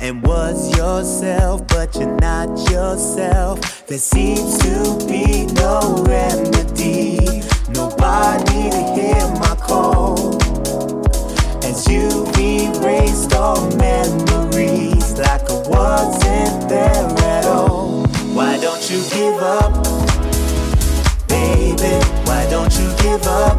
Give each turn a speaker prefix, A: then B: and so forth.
A: and was yourself, but you're not yourself. There seems to be no remedy, nobody to hear my call. As you erased all memories like I wasn't there at all. Why don't you give up, baby? Why don't you give up?